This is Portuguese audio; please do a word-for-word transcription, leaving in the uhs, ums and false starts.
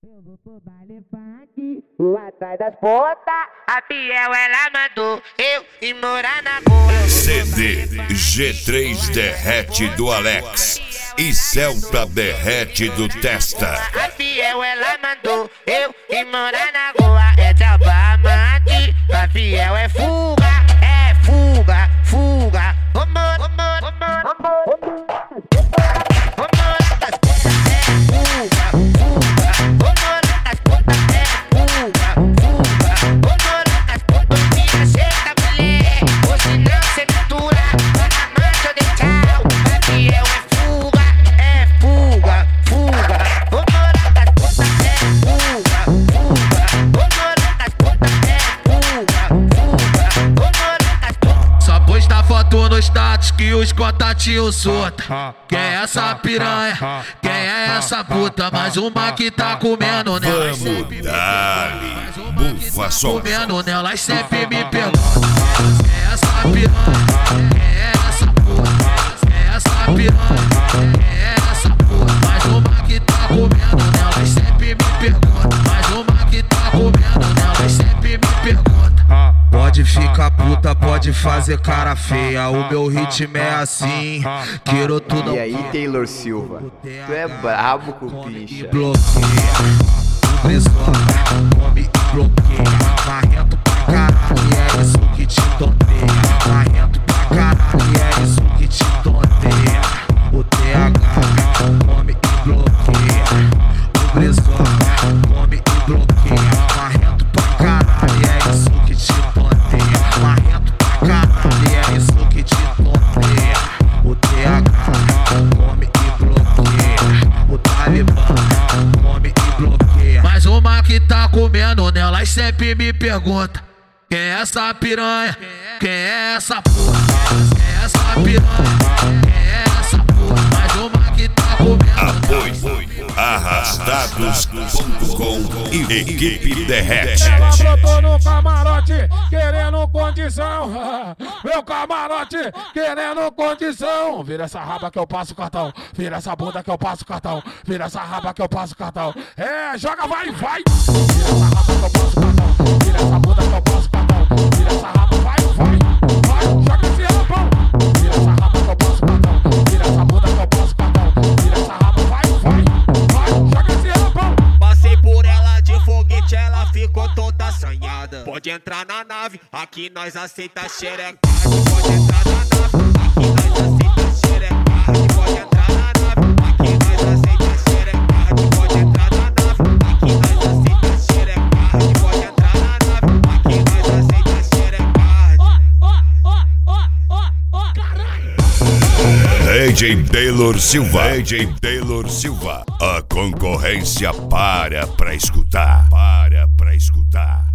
Eu vou pro baile funk, vou atrás das pontas. A Fiel ela mandou eu ir morar na rua. C D G três Derrete do Alex e Celta Derrete do Testa. A Fiel ela mandou eu ir morar na rua. É Diamante, a Fiel é fuga, é fuga, fuga. Vamos, vamos, vamos, vamos. No status que os contatinhos solta. Quem é essa piranha? Quem é essa puta? Mais uma que tá comendo nela. Vamos dar-lhe bufa só. Comendo nela e sempre me pergunta: quem é essa piranha? Quem é essa puta? Quem é essa piranha? Quem é essa puta? Mais uma que tá comendo nela e sempre me pergunta. Mais uma que tá comendo nela e sempre me pergunta. Pode ficar puta, pode fazer cara feia. O meu ritmo é assim. Quero tudo. E aí, Taylor Silva? Tu é brabo com o picha. Bloqueia, o brisola, come e bloqueia. Marrento pra caralho, é isso que te tonteia. Marrento pra caralho, é isso que te tonteia. O T H come e bloqueia. O brisola, come e bloqueia. Marrento pra caralho, é isso que te tonteia. Marrento pra caralho, é isso que te tonteia. O T H come e bloqueia. O Talibã come e bloqueia. Mais uma que tá comendo nela e sempre me pergunta: quem é essa piranha? Quem é essa porra? Quem é essa piranha? Quem é essa porra? Mais uma que tá comendo. Apoio arrastados ponto com e equipe Derrete. Ela brotou no camarote querendo condição. Meu camarote querendo condição. Vira essa raba que eu passo o cartão. Vira essa bunda que eu passo o cartão. Vira essa raba que eu passo o cartão. É, joga, vai, vai. Vira essa raba que eu passo o cartão. Vira essa bunda que eu passo o cartão. Vira essa raba, vai, vai. Vai, joga esse rabão. Vira essa raba que eu passo o cartão. Vira essa bunda que eu passo o cartão. Vira essa raba, vai, vai. Vai, joga esse rabão. Passei por ela de foguete, ela ficou toda assanhada. Pode entrar na nave, aqui nós aceita xereca. Pode entrar na nave, aqui nós aceita xereca. Pode entrar na nave, aqui nós aceita xereca. Pode entrar na nave, aqui nós aceita xereca. Pode entrar na nave, aqui nós aceita xereca. Ó, ó, ó, ó, ó, caralho. D J Taylor Silva. D J Taylor Silva. A concorrência para pra escutar. Para pra escutar.